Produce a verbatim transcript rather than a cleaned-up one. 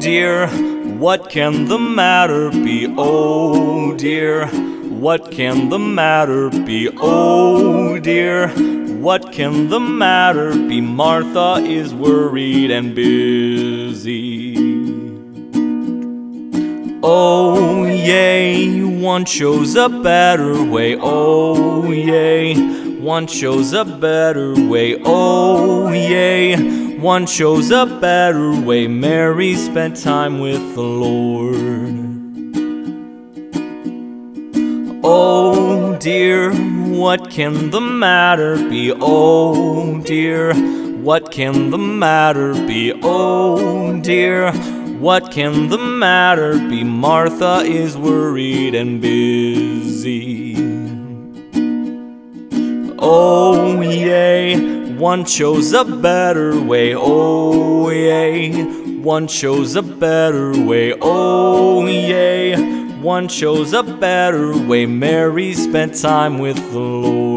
dear, what can the matter be? Oh dear, what can the matter be? Oh dear, what can the matter be? Martha is worried and busy. Oh yay, one chose a better way. Oh yay, one chose a better way. Oh yay, one chose a better way. Mary spent time with the Lord. Oh dear, what can the matter be? Oh dear, what can the matter be? Oh dear, what can the matter be? Martha is worried and busy. Oh yay, one chose a better way. Oh yay, one chose a better way. Oh yay, one chose a better way. Mary spent time with the Lord.